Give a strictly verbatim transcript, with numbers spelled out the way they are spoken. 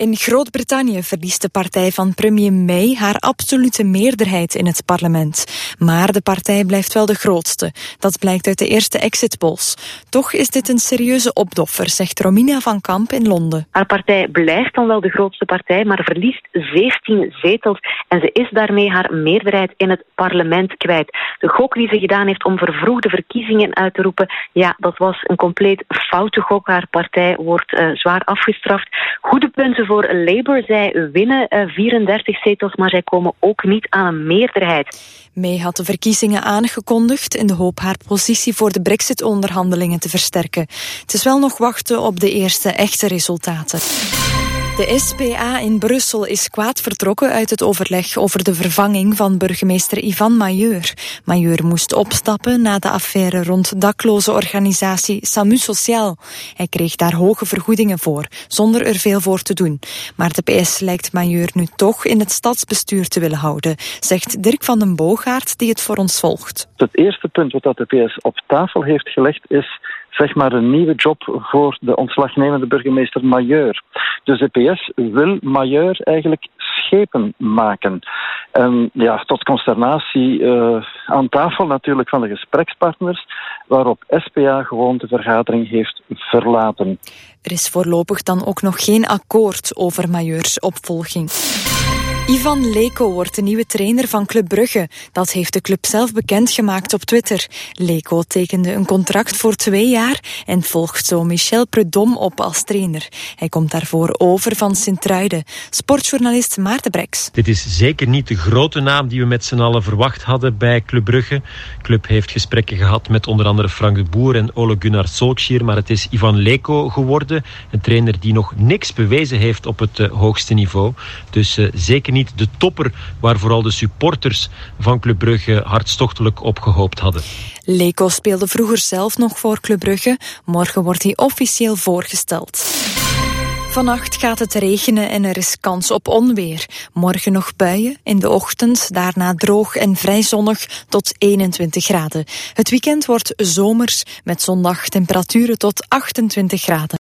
In Groot-Brittannië verliest de partij van premier May haar absolute meerderheid in het parlement. Maar de partij blijft wel de grootste. Dat blijkt uit de eerste exit polls. Toch is dit een serieuze opdoffer, zegt Romina van Kamp in Londen. Haar partij blijft dan wel de grootste partij, maar verliest zeventien zetels. En ze is daarmee haar meerderheid in het parlement kwijt. De gok die ze gedaan heeft om vervroegde verkiezingen uit te roepen, ja, dat was een compleet foute gok. Haar partij wordt uh, zwaar afgestraft. Goede punten voor Labour. Zij winnen uh, vierendertig zetels, maar zij komen ook niet aan een meerderheid. May had de verkiezingen aangekondigd in de hoop haar positie voor de Brexit-onderhandelingen te versterken. Het is wel nog wachten op de eerste echte resultaten. De S P A in Brussel is kwaad vertrokken uit het overleg over de vervanging van burgemeester Ivan Majeur. Majeur moest opstappen na de affaire rond dakloze organisatie Samu Sociaal. Hij kreeg daar hoge vergoedingen voor, zonder er veel voor te doen. Maar de P S lijkt Majeur nu toch in het stadsbestuur te willen houden, zegt Dirk van den Boogaard, die het voor ons volgt. Het eerste punt wat de P S op tafel heeft gelegd is zeg maar een nieuwe job voor de ontslagnemende burgemeester Majeur. Dus de P S wil Majeur eigenlijk schepen maken. En ja, tot consternatie uh, aan tafel natuurlijk van de gesprekspartners, waarop S P A gewoon de vergadering heeft verlaten. Er is voorlopig dan ook nog geen akkoord over Majeurs opvolging. Ivan Leko wordt de nieuwe trainer van Club Brugge. Dat heeft de club zelf bekendgemaakt op Twitter. Leko tekende een contract voor twee jaar en volgt zo Michel Prudhomme op als trainer. Hij komt daarvoor over van Sint-Truiden. Sportjournalist Maarten Breks. Dit is zeker niet de grote naam die we met z'n allen verwacht hadden bij Club Brugge. De club heeft gesprekken gehad met onder andere Frank de Boer en Ole Gunnar Solskjaer, maar het is Ivan Leko geworden. Een trainer die nog niks bewezen heeft op het uh, hoogste niveau. Dus uh, zeker niet de topper waar vooral de supporters van Club Brugge hartstochtelijk op gehoopt hadden. Leko speelde vroeger zelf nog voor Club Brugge. Morgen wordt hij officieel voorgesteld. Vannacht gaat het regenen en er is kans op onweer. Morgen nog buien, in de ochtend daarna droog en vrij zonnig tot eenentwintig graden. Het weekend wordt zomers met zondag temperaturen tot achtentwintig graden.